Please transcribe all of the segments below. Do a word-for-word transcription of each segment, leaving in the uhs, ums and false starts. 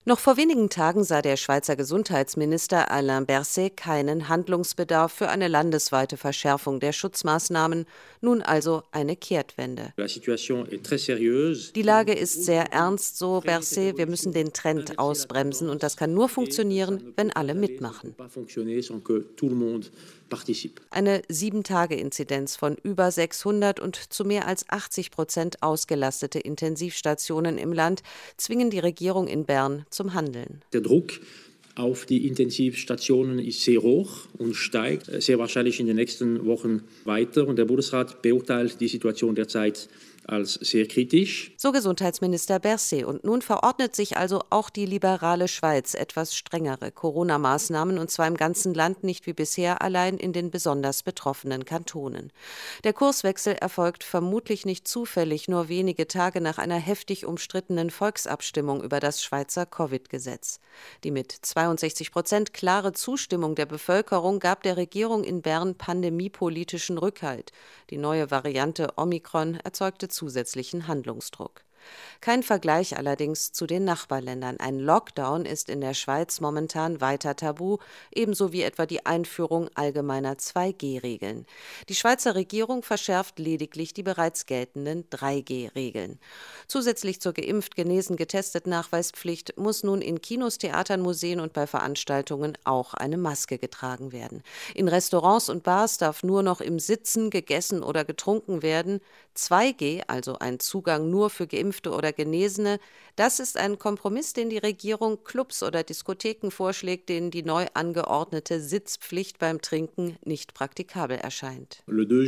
Noch vor wenigen Tagen sah der Schweizer Gesundheitsminister Alain Berset keinen Handlungsbedarf für eine landesweite Verschärfung der Schutzmaßnahmen, nun also eine Kehrtwende. Die Lage ist sehr ernst, so Berset, wir müssen den Trend ausbremsen und das kann nur funktionieren, wenn alle mitmachen. Eine sieben-Tage-Inzidenz von über sechshundert und zu mehr als achtzig Prozent ausgelastete Intensivstationen im Land zwingen die Regierung in Bern zum Handeln. Der Druck auf die Intensivstationen ist sehr hoch und steigt sehr wahrscheinlich in den nächsten Wochen weiter. Und der Bundesrat beurteilt die Situation derzeit als sehr kritisch. So Gesundheitsminister Berset. Und nun verordnet sich also auch die liberale Schweiz etwas strengere Corona-Maßnahmen, und zwar im ganzen Land, nicht wie bisher allein in den besonders betroffenen Kantonen. Der Kurswechsel erfolgt vermutlich nicht zufällig, nur wenige Tage nach einer heftig umstrittenen Volksabstimmung über das Schweizer Covid-Gesetz. Die mit zweiundsechzig Prozent klare Zustimmung der Bevölkerung gab der Regierung in Bern pandemiepolitischen Rückhalt. Die neue Variante Omikron erzeugte zusätzlichen Handlungsdruck. Kein Vergleich allerdings zu den Nachbarländern. Ein Lockdown ist in der Schweiz momentan weiter tabu, ebenso wie etwa die Einführung allgemeiner zwei G Regeln. Die Schweizer Regierung verschärft lediglich die bereits geltenden drei G Regeln. Zusätzlich zur geimpft, genesen, getestet Nachweispflicht muss nun in Kinos, Theatern, Museen und bei Veranstaltungen auch eine Maske getragen werden. In Restaurants und Bars darf nur noch im Sitzen gegessen oder getrunken werden. zwei G, also ein Zugang nur für Geimpfte oder Genesene, das ist ein Kompromiss, den die Regierung Clubs oder Diskotheken vorschlägt, denen die neu angeordnete Sitzpflicht beim Trinken nicht praktikabel erscheint.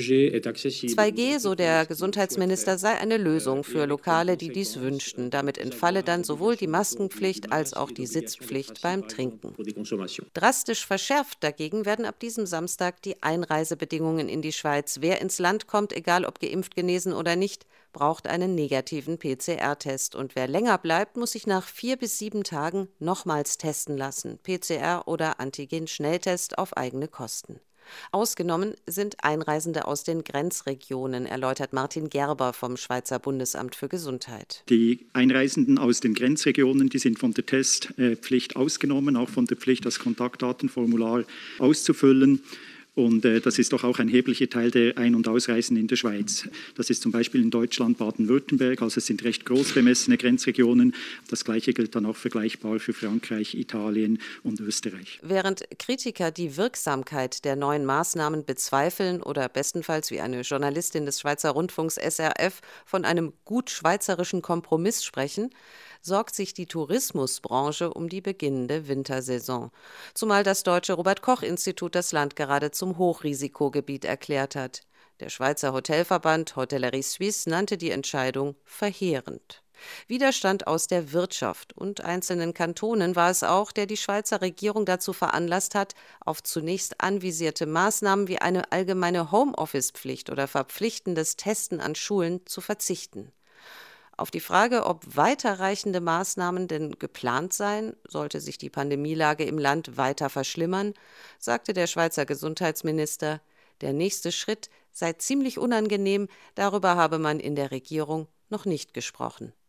zwei G, so der Gesundheitsminister, sei eine Lösung für Lokale, die dies wünschten. Damit entfalle dann sowohl die Maskenpflicht als auch die Sitzpflicht beim Trinken. Drastisch verschärft dagegen werden ab diesem Samstag die Einreisebedingungen in die Schweiz. Wer ins Land kommt, egal ob geimpft, genesen oder nicht, braucht einen negativen P C R-Test. Und wer länger bleibt, muss sich nach vier bis sieben Tagen nochmals testen lassen. P C R- oder Antigen-Schnelltest auf eigene Kosten. Ausgenommen sind Einreisende aus den Grenzregionen, erläutert Martin Gerber vom Schweizer Bundesamt für Gesundheit. Die Einreisenden aus den Grenzregionen, die sind von der Testpflicht ausgenommen, auch von der Pflicht, das Kontaktdatenformular auszufüllen. Und äh, das ist doch auch ein erheblicher Teil der Ein- und Ausreisen in der Schweiz. Das ist zum Beispiel in Deutschland Baden-Württemberg, also es sind recht groß bemessene Grenzregionen. Das Gleiche gilt dann auch vergleichbar für Frankreich, Italien und Österreich. Während Kritiker die Wirksamkeit der neuen Maßnahmen bezweifeln oder bestenfalls wie eine Journalistin des Schweizer Rundfunks S R F von einem gut schweizerischen Kompromiss sprechen, sorgt sich die Tourismusbranche um die beginnende Wintersaison. Zumal das deutsche Robert-Koch-Institut das Land gerade zum Hochrisikogebiet erklärt hat. Der Schweizer Hotelverband Hotellerie Suisse nannte die Entscheidung verheerend. Widerstand aus der Wirtschaft und einzelnen Kantonen war es auch, der die Schweizer Regierung dazu veranlasst hat, auf zunächst anvisierte Maßnahmen wie eine allgemeine Homeoffice-Pflicht oder verpflichtendes Testen an Schulen zu verzichten. Auf die Frage, ob weiterreichende Maßnahmen denn geplant seien, sollte sich die Pandemielage im Land weiter verschlimmern, sagte der Schweizer Gesundheitsminister, der nächste Schritt sei ziemlich unangenehm, darüber habe man in der Regierung noch nicht gesprochen.